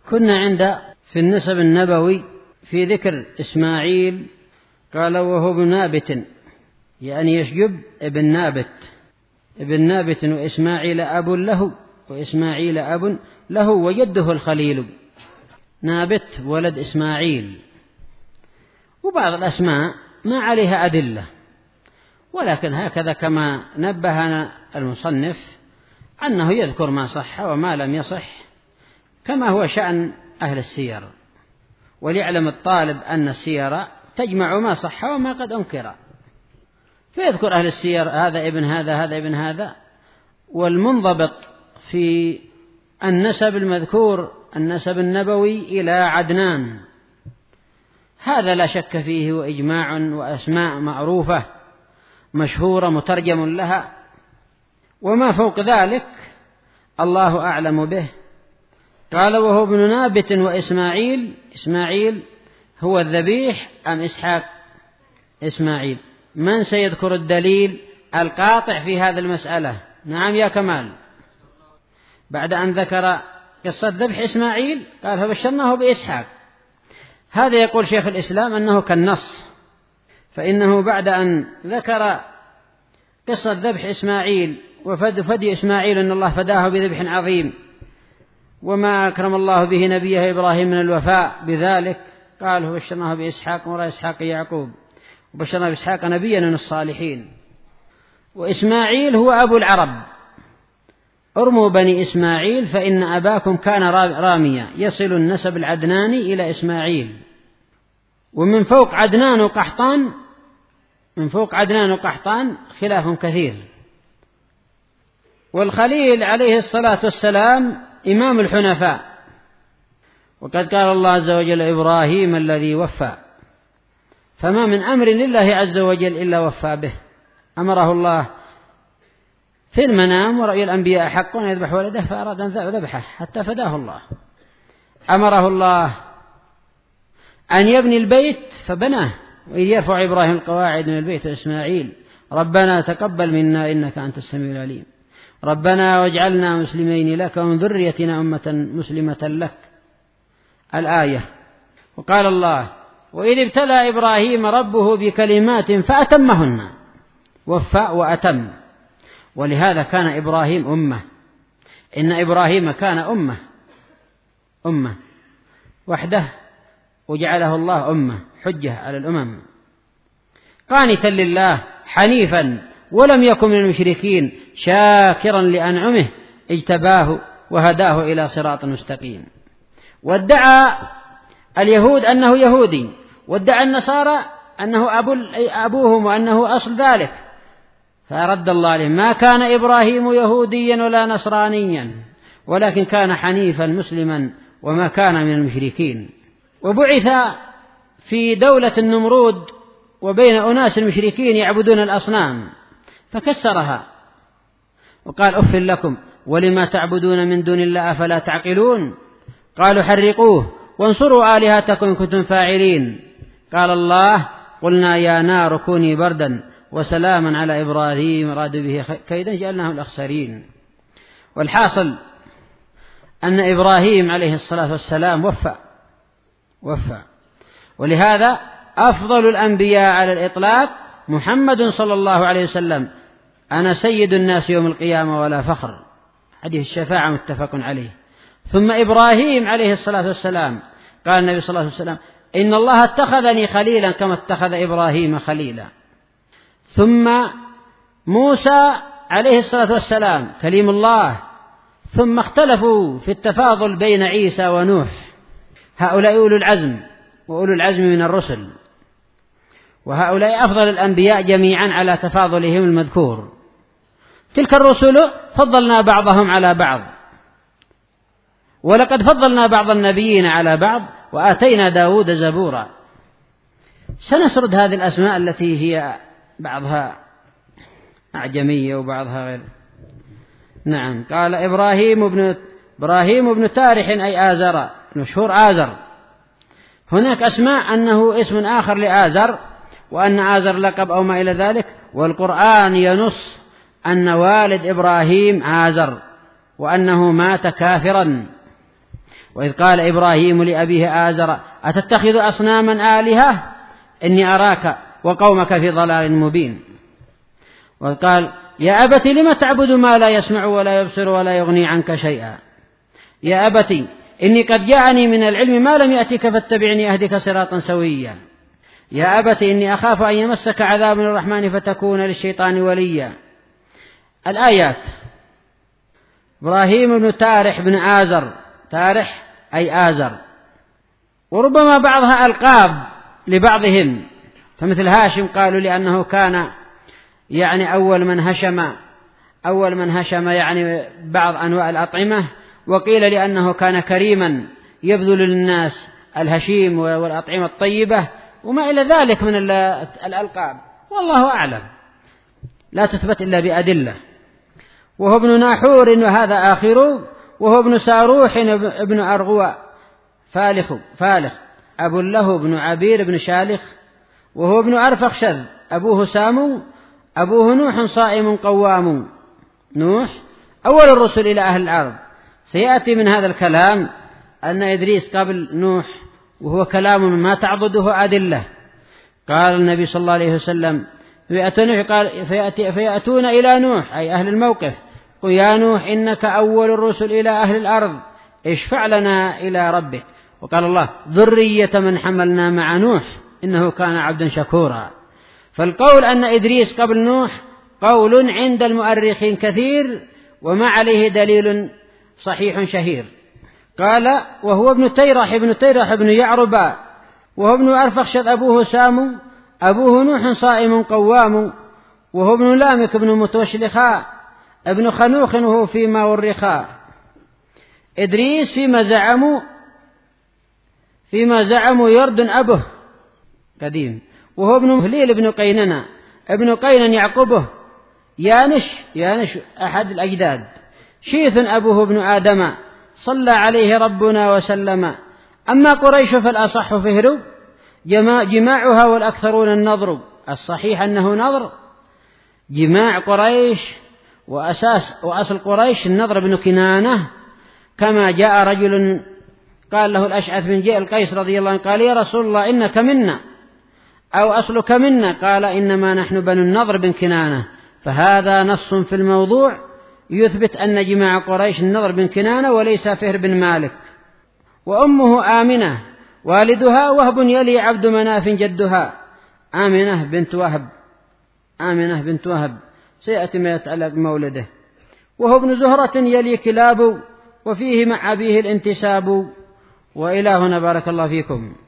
كنا عند في النسب النبوي في ذكر إسماعيل، قال وهو ابن نابت، يعني يشجب ابن نابت وإسماعيل أب له، وإسماعيل أب له وجده الخليل، نابت ولد إسماعيل. وبعض الأسماء ما عليها أدلة، ولكن هكذا كما نبهنا المصنف أنه يذكر ما صح وما لم يصح، كما هو شأن أهل السير، وليعلم الطالب أن السير تجمع ما صح وما قد أنكر، فيذكر أهل السير هذا ابن هذا هذا ابن هذا. والمنضبط في النسب المذكور النسب النبوي إلى عدنان، هذا لا شك فيه، وإجماع وأسماء معروفة مشهورة مترجم لها، وما فوق ذلك الله أعلم به. قال وهو ابن نابت وإسماعيل، إسماعيل هو الذبيح أم إسحاق؟ إسماعيل. من سيذكر الدليل القاطع في هذه المسألة؟ نعم يا كمال. بعد أن ذكر قصة ذبح إسماعيل قال فبشرناه بإسحاق. هذا يقول شيخ الإسلام أنه كالنص، فإنه بعد أن ذكر قصة ذبح إسماعيل وفدي إسماعيل أن الله فداه بذبح عظيم، وما أكرم الله به نبيه إبراهيم من الوفاء بذلك، قال فبشرناه بإسحاق وراء إسحاق يعقوب، وبشرنا بإسحاق نبيا من الصالحين. وإسماعيل هو أبو العرب، ارموا بني إسماعيل فإن أباكم كان راميا، يصل النسب العدناني إلى إسماعيل. ومن فوق عدنان وقحطان خلاف كثير. والخليل عليه الصلاة والسلام إمام الحنفاء، وقد قال الله عز وجل إبراهيم الذي وفى، فما من أمر لله عز وجل إلا وفى به. أمره الله في المنام، ورأي الأنبياء حق، أن يذبح ولده فأراد أن ذبحه حتى فداه الله. أمره الله أن يبني البيت فبناه، وإذ يرفع إبراهيم القواعد من البيت وإسماعيل ربنا تقبل منا إنك أنت السميع العليم، ربنا واجعلنا مسلمين لك ومن ذريتنا أمة مسلمة لك، الآية. وقال الله وإذ ابتلى إبراهيم ربه بكلمات فأتمهن، وفى وأتم. ولهذا كان إبراهيم أمة، إن إبراهيم كان أمة وحده، وجعله الله أمة حجة على الأمم، قانتا لله حنيفا ولم يكن من المشركين، شاكرا لأنعمه اجتباه وهداه إلى صراط مستقيم. وادعى اليهود أنه يهودي، وادعى النصارى أنه أبوهم وأنه أصل ذلك، فرد الله عليه ما كان إبراهيم يهوديا ولا نصرانيا، ولكن كان حنيفا مسلما وما كان من المشركين. وبعث في دولة النمرود وبين أناس المشركين يعبدون الأصنام، فكسرها وقال أف لكم ولما تعبدون من دون الله أفلا تعقلون، قالوا حرقوه وانصروا آلهتكم إن كنتم فاعلين، قال الله قلنا يا نار كوني بردا وسلاما على إبراهيم راد به كيدا جعلناه الأخسرين. والحاصل أن إبراهيم عليه الصلاة والسلام وفى. ولهذا أفضل الأنبياء على الإطلاق محمد صلى الله عليه وسلم، أنا سيد الناس يوم القيامة ولا فخر، حديث الشفاعة متفق عليه. ثم إبراهيم عليه الصلاة والسلام، قال النبي صلى الله عليه وسلم إن الله اتخذني خليلا كما اتخذ إبراهيم خليلا. ثم موسى عليه الصلاة والسلام كليم الله. ثم اختلفوا في التفاضل بين عيسى ونوح، هؤلاء أولو العزم وأولو العزم من الرسل، وهؤلاء أفضل الأنبياء جميعا على تفاضلهم المذكور. تلك الرسل فضلنا بعضهم على بعض، ولقد فضلنا بعض النبيين على بعض وآتينا داود زبورا. سنسرد هذه الأسماء التي هي بعضها أعجمية وبعضها غير. نعم. قال إبراهيم بن تارح أي آزر، مشهور آزر. هناك أسماء أنه اسم آخر لآزر، وأن آزر لقب أو ما إلى ذلك، والقرآن ينص أن والد إبراهيم آزر وأنه مات كافرا. وإذ قال إبراهيم لأبيه آزر أتتخذ أصناما آلهة إني أراك وقومك في ضلال مبين. وقال يا أبت لم تعبد ما لا يسمع ولا يبصر ولا يغني عنك شيئا يا أبت إني قد جاءني من العلم ما لم يأتك فاتبعني أهدك صراطا سويا يا أبت إني أخاف أن يمسك عذاب من الرحمن فتكون للشيطان وليا. الآيات: إبراهيم بن تارح بن آزر، تارح أي آزر، وربما بعضها ألقاب لبعضهم، فمثل هاشم قالوا لأنه كان يعني أول من هشم يعني بعض أنواع الأطعمة، وقيل لأنه كان كريما يبذل للناس الهشيم والأطعمة الطيبة وما إلى ذلك من الألقاب، والله أعلم، لا تثبت إلا بأدلة. وهو ابن ناحور وهذا آخره، وهو ابن ساروح ابن أرغوى فالخ أبو له بن عبير بن شالخ، وهو ابن أرفخشذ أبوه سامو، أبوه نوح صائم قوام. نوح أول الرسل إلى أهل الأرض. سيأتي من هذا الكلام أن إدريس قبل نوح، وهو كلام ما تعضده أدلة. قال النبي صلى الله عليه وسلم فيأتون إلى نوح أي أهل الموقف، قل يا نوح إنك أول الرسل إلى أهل الأرض اشفع لنا إلى ربك. وقال الله ذرية من حملنا مع نوح إنه كان عبدا شكورا. فالقول أن إدريس قبل نوح قول عند المؤرخين كثير، وما عليه دليل صحيح شهير. قال وهو ابن تيرح بن يعربا، وهو ابن أرفخشذ أبوه سامو، أبوه نوح صائم قوام، وهو ابن لامك بن متوشلخاء ابن خنوخ، وهو فيما ورخاء. إدريس فيما زعموا يرد أبه قديم، وهو ابن هليل بن قيننا ابن قينن يعقبه، يانش أحد الأجداد، شيث أبوه ابن آدم، صلى عليه ربنا وسلم. أما قريش فالأصح فهر جماعها والأكثرون النظر. الصحيح أنه نظر جماع قريش، وأصل قريش النظر بن كنانة، كما جاء رجل قال له الأشعث بن جيء القيس رضي الله عنه قال يا رسول الله إنك منا أو أصلك منا، قال إنما نحن بنو النضر بن كنانة. فهذا نص في الموضوع يثبت أن جماع قريش النضر بن كنانة وليس فهر بن مالك. وأمه آمنة، والدها وهب يلي عبد مناف جدها، آمنة بنت وهب سيأتي ما يتعلق بمولده. وهو ابن زهرة يلي كلاب، وفيه مع أبيه الانتساب. وإلى هنا بارك الله فيكم.